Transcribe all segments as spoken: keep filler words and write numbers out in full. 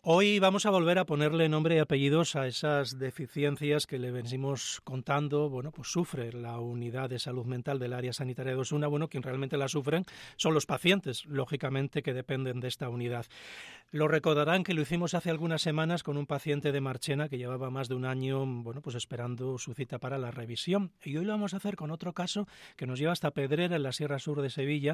Hoy vamos a volver a ponerle nombre y apellidos a esas deficiencias que le venimos contando. Bueno, pues sufre la unidad de salud mental del área sanitaria de Osuna. Bueno, quien realmente la sufren son los pacientes, lógicamente, que dependen de esta unidad. Lo recordarán que lo hicimos hace algunas semanas con un paciente de Marchena que llevaba más de un año, bueno, pues esperando su cita para la revisión. Y hoy lo vamos a hacer con otro caso que nos lleva hasta Pedrera, en la Sierra Sur de Sevilla,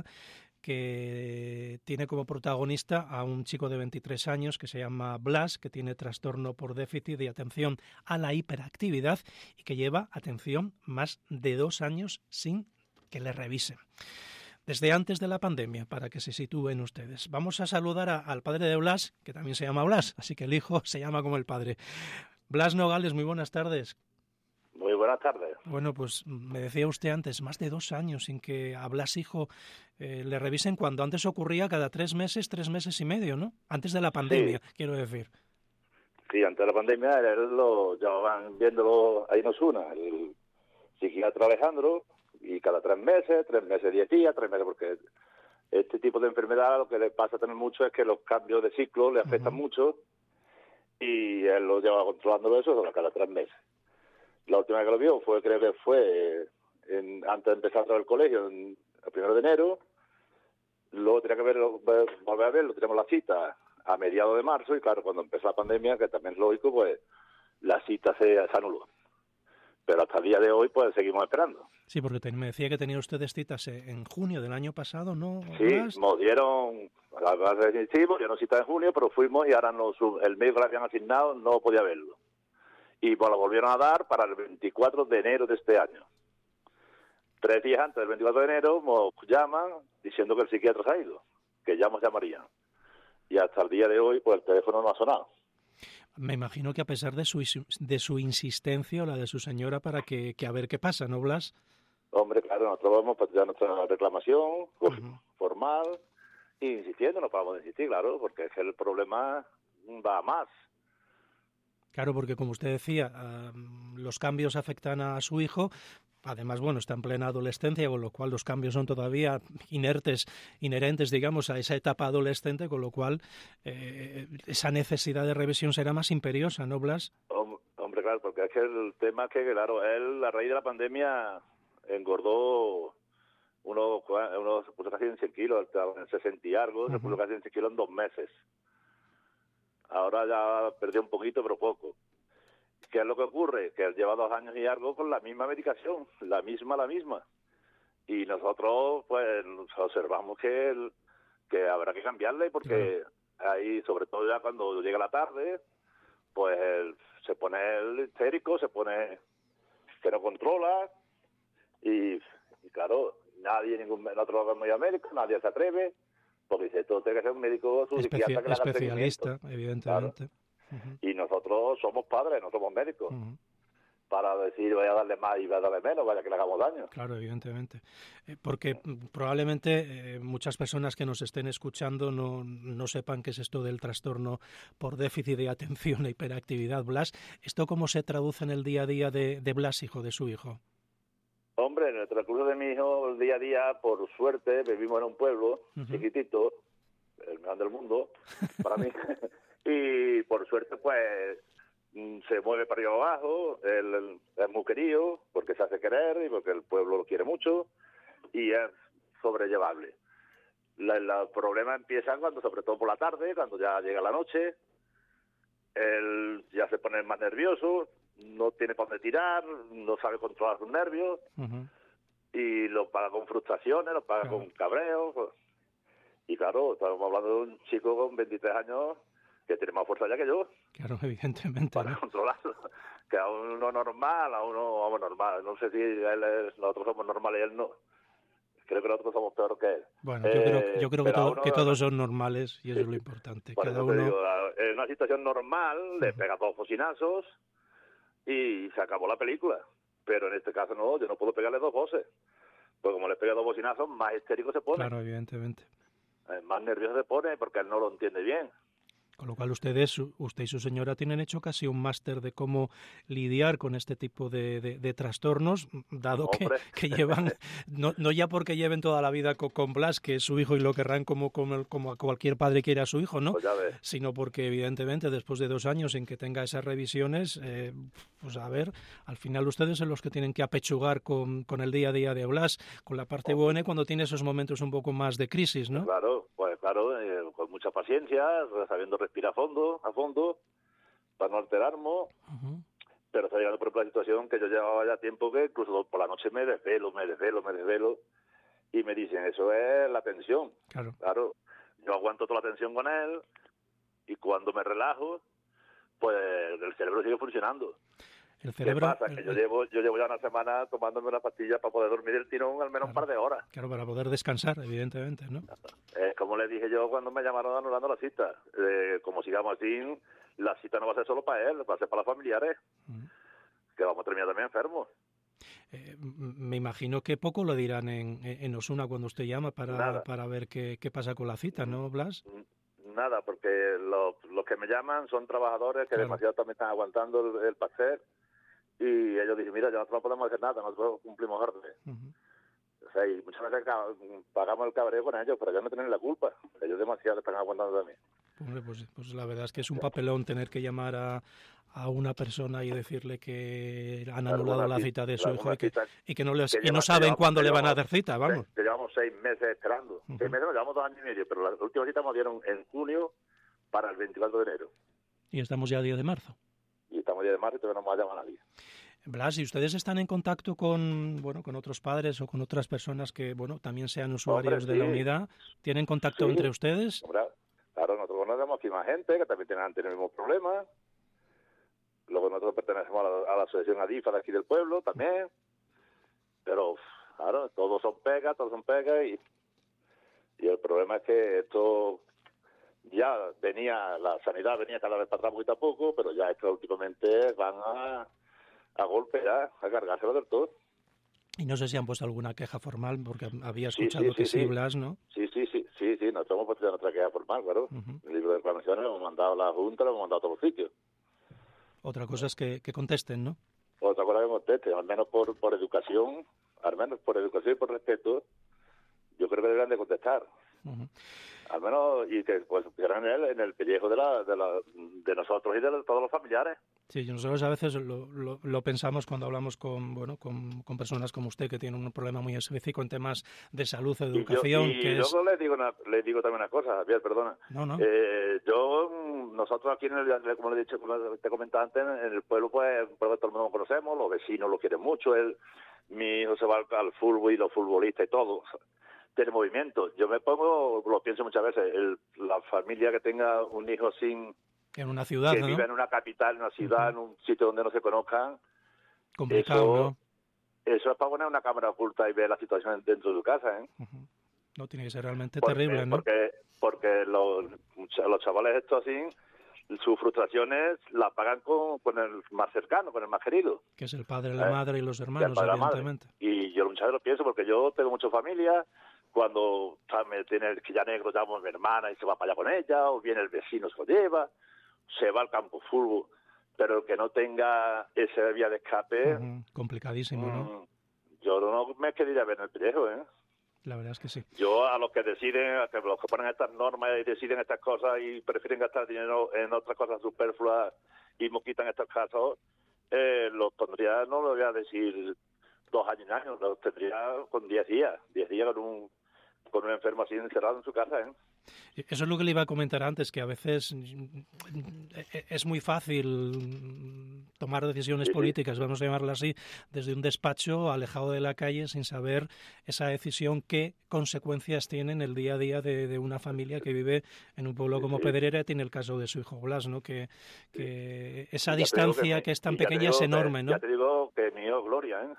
que tiene como protagonista a un chico de veintitrés años que se llama Blas, que tiene trastorno por déficit de atención a la hiperactividad y que lleva, atención, más de dos años sin que le revisen. Desde antes de la pandemia, para que se sitúen ustedes. Vamos a saludar a, al padre de Blas, que también se llama Blas, así que el hijo se llama como el padre. Blas Nogales, muy buenas tardes. Muy buenas tardes. Bueno, pues me decía usted antes, más de dos años sin que a Blas hijo eh, le revisen, cuando antes ocurría cada tres meses, tres meses y medio, ¿no? Antes de la pandemia, sí. Quiero decir. Sí, antes de la pandemia él lo llevaban viéndolo ahí en Osuna, el psiquiatra Alejandro, y cada tres meses, tres meses, diez días, tres meses, porque este tipo de enfermedad lo que le pasa también mucho es que los cambios de ciclo le afectan uh-huh. mucho, y él lo llevaba controlándolo eso cada tres meses. La última vez que lo vio fue, creo que fue en, antes de empezar el colegio, en, el primero de enero. Luego tenía que ver, volver a verlo, tenemos la cita a mediados de marzo, y claro, cuando empezó la pandemia, que también es lógico, pues la cita se, se anuló. Pero hasta el día de hoy, pues seguimos esperando. Sí, porque te, me decía que tenía ustedes citas en junio del año pasado, ¿no? Sí, nos dieron, a la base definitivo, dieron cita en junio, pero fuimos y ahora nos, el médico que le habían asignado no podía verlo. Y pues lo volvieron a dar para el veinticuatro de enero de este año. Tres días antes del veinticuatro de enero nos llaman diciendo que el psiquiatra se ha ido, que ya nos llamarían. Y hasta el día de hoy, pues el teléfono no ha sonado. Me imagino que a pesar de su de su insistencia o la de su señora para que, que a ver qué pasa, ¿no, Blas? Hombre, claro, nosotros vamos a tirar nuestra reclamación uh-huh. formal, e insistiendo, no paramos de insistir, claro, porque es que el problema va a más. Claro, porque como usted decía, uh, los cambios afectan a su hijo. Además, bueno, está en plena adolescencia, con lo cual los cambios son todavía inertes, inherentes, digamos, a esa etapa adolescente, con lo cual eh, esa necesidad de revisión será más imperiosa, ¿no, Blas? Hombre, claro, porque es que el tema es que, claro, él a raíz de la pandemia engordó unos, unos se puso casi en cien kilos, en sesenta y algo, uh-huh. se puso casi en cien kilos en dos meses. Ahora ya perdió un poquito, pero poco. ¿Qué es lo que ocurre? Que él lleva dos años y algo con la misma medicación, la misma, la misma. Y nosotros, pues, observamos que, el, que habrá que cambiarle, porque claro. ahí, sobre todo ya cuando llega la tarde, pues él se pone el histérico, se pone que no controla, y, y claro, nadie, ningún nosotros lo vemos ya médico, nadie se atreve, porque dice, esto tiene que ser un médico, su Especi- psiquiatra que le haga especialista, evidentemente. Claro. Uh-huh. Y nosotros somos padres, no somos médicos. Uh-huh. Para decir, voy a darle más y voy a darle menos, vaya que le hagamos daño. Claro, evidentemente. Eh, porque probablemente eh, muchas personas que nos estén escuchando no, no sepan qué es esto del trastorno por déficit de atención e hiperactividad. Blas, ¿esto cómo se traduce en el día a día de, de Blas, hijo de su hijo? Hombre, en el transcurso de mi hijo, el día a día, por suerte, vivimos en un pueblo uh-huh. chiquitito, el mejor del mundo, para mí, y por suerte, pues, se mueve para arriba abajo, él, él es muy querido, porque se hace querer y porque el pueblo lo quiere mucho, y es sobrellevable. El problema empieza cuando, sobre todo por la tarde, cuando ya llega la noche, él ya se pone más nervioso, no tiene para dónde tirar, no sabe controlar sus nervios, uh-huh. y lo paga con frustraciones, lo paga claro. con cabreos. Y claro, estamos hablando de un chico con veintitrés años que tiene más fuerza ya que yo. Claro, evidentemente. Para ¿no? controlarlo. Que a uno normal, a uno vamos normal. No sé si él es, nosotros somos normales y él no. Creo que nosotros somos peor que él. Bueno, eh, yo creo, yo creo que, todo, uno, que todos son normales y eso sí, es lo importante. Por Cada eso uno... te digo, en una situación normal uh-huh. le pega dos bocinazos y se acabó la película. Pero en este caso no, yo no puedo pegarle dos voces. Pues como le pega dos bocinazos, más histérico se pone. Claro, evidentemente. Más nervioso se pone porque él no lo entiende bien. Con lo cual ustedes, usted y su señora tienen hecho casi un máster de cómo lidiar con este tipo de, de, de trastornos, dado que, que llevan, no, no ya porque lleven toda la vida con, con Blas, que es su hijo y lo querrán como, como, como cualquier padre quiere a su hijo, ¿no? Pues sino porque evidentemente después de dos años en que tenga esas revisiones, eh, pues a ver, al final ustedes son los que tienen que apechugar con, con el día a día de Blas, con la parte buena y cuando tiene esos momentos un poco más de crisis, ¿no? Claro, pues claro, eh, con mucha paciencia, sabiendo respirar a fondo, a fondo, para no alterarnos, uh-huh. Pero está llegando por ejemplo la situación que yo llevaba ya tiempo que incluso por la noche me desvelo, me desvelo, me desvelo, y me dicen, eso es la tensión. Claro. Claro, yo aguanto toda la tensión con él, y cuando me relajo, pues el cerebro sigue funcionando. El cerebro, ¿Qué pasa? Que el, yo llevo yo llevo ya una semana tomándome una pastilla para poder dormir el tirón al menos claro, un par de horas. Claro, para poder descansar, evidentemente, ¿no? Eh, como le dije yo cuando me llamaron anulando la cita, eh, como sigamos así, la cita no va a ser solo para él, va a ser para los familiares, uh-huh. Que vamos a terminar también enfermos. Eh, me imagino que poco lo dirán en, en Osuna cuando usted llama para, para ver qué, qué pasa con la cita, ¿no, Blas? Nada, porque los, los que me llaman son trabajadores que claro. demasiado también están aguantando el, el pastel. Y ellos dicen, mira, ya nosotros no podemos hacer nada, nosotros cumplimos órdenes. Uh-huh. O sea, y muchas veces pagamos el cabreo con ellos, pero ellos no tienen la culpa. Ellos demasiado están aguantando también. Hombre, pues, pues la verdad es que es un papelón tener que llamar a, a una persona y decirle que han anulado claro, la cita de su hijo y que, y que no, les, que y no saben llevamos, cuándo le van a dar cita, vamos. Que llevamos seis meses esperando. Uh-huh. Seis meses, no, llevamos dos años y medio, pero la última cita nos dieron en junio para el veinticuatro de enero. Y estamos ya a diez de marzo. Y estamos ya de marzo y todavía no me ha llamado nadie. Blas, ¿y ustedes están en contacto con bueno con otros padres o con otras personas que bueno también sean usuarios Hombre, sí. de la unidad? ¿Tienen contacto sí. entre ustedes? Hombre, claro, nosotros conocemos aquí más gente que también tienen, tienen el mismo problema. Luego nosotros pertenecemos a la, a la asociación ADIFA de aquí del pueblo también. Pero, claro, todos son pegas, todos son pegas y, y el problema es que esto... Ya venía, la sanidad venía cada vez para atrás poquito a poco, pero ya esto últimamente van a, a golpear, a cargárselo del todo. Y no sé si han puesto alguna queja formal, porque había escuchado sí, sí, que sí, sí, Blas, ¿no? Sí, sí, sí, sí, sí, nosotros hemos puesto nuestra queja formal, claro. Uh-huh. El libro de reclamaciones lo hemos mandado a la Junta, lo hemos mandado a todos los sitios. Otra cosa es que, que contesten, ¿no? Otra cosa que contesten, al menos por, por educación, al menos por educación y por respeto, yo creo que deberían de contestar. Uh-huh. Al menos, y que pues pusieran en el, en el pellejo de la, de la de nosotros y de todos los familiares. Sí, nosotros a veces lo, lo, lo pensamos cuando hablamos con bueno con, con personas como usted que tienen un problema muy específico en temas de salud, de educación. Y, yo, y que luego es... le digo una, le digo también una cosa, Javier, perdona. No, no. Eh, yo, nosotros aquí, en el, como le he dicho, como te comentaba antes, en el pueblo, pues, pues todo el mundo lo conocemos, los vecinos lo quieren mucho, él, mi hijo se va al, al fútbol y los futbolistas y todo. Tiene movimiento. Yo me pongo, lo pienso muchas veces, el, la familia que tenga un hijo sin... En una ciudad, que ¿no? vive en una capital, en una ciudad, uh-huh. en un sitio donde no se conozcan. Complicado, eso, ¿no? Eso es para poner una cámara oculta y ver la situación dentro de tu casa, ¿eh? Uh-huh. No, tiene que ser realmente porque, terrible, ¿no? Porque, porque los, los chavales estos así, sus frustraciones las pagan con, con el más cercano, con el más querido. Que es el padre, la ¿Eh? madre y los hermanos, padre, evidentemente. Y yo muchas veces lo pienso porque yo tengo mucha familia. Cuando me tiene el quilla negro, llamo a mi hermana y se va para allá con ella, o viene el vecino, se lo lleva, se va al campo fútbol, pero el que no tenga esa vía de escape... Uh-huh. Complicadísimo, mmm, ¿no? Yo no me quería ver en el pellejo, ¿eh? La verdad es que sí. Yo a los que deciden, a los que ponen estas normas y deciden estas cosas y prefieren gastar dinero en otras cosas superfluas y me quitan estos casos, eh, los pondría, no lo voy a decir dos años, años, los tendría con diez días, diez días con un... con un enfermo así encerrado en su casa, ¿eh? Eso es lo que le iba a comentar antes, que a veces es muy fácil tomar decisiones sí, políticas, sí. vamos a llamarlo así, desde un despacho alejado de la calle sin saber esa decisión qué consecuencias tiene en el día a día de, de una familia que vive en un pueblo como sí. Pedrera. Tiene el caso de su hijo Blas, ¿no? Que, que esa ya distancia que, que es tan pequeña es enorme, que, ¿no? Ya te digo que mi hijo Gloria, ¿eh?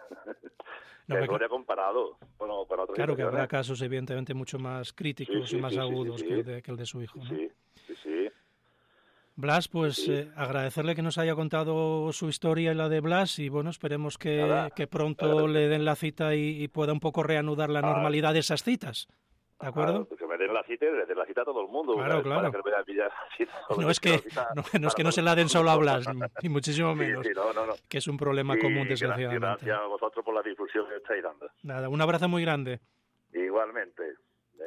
No, que Gloria comparado con, con otros. Claro que habrá casos evidentemente mucho más críticos sí, sí, y más sí, agudos sí, sí, sí. Que, el de, que el de su hijo, ¿no? Sí, sí, sí. Blas, pues sí. eh, agradecerle que nos haya contado su historia y la de Blas y bueno, esperemos que, que pronto le den la cita y, y pueda un poco reanudar la normalidad ah, de esas citas, ¿de acuerdo? Ah, me den la cita, le den la cita a todo el mundo. Claro, claro. Que me pillar cita, no es que, no, no, es que no se la den solo a Blas, ni muchísimo menos. Sí, sí, no, no, no. Que es un problema sí, común, desgraciadamente. Gracias a vosotros por la difusión que estáis dando. Nada, un abrazo muy grande. Igualmente.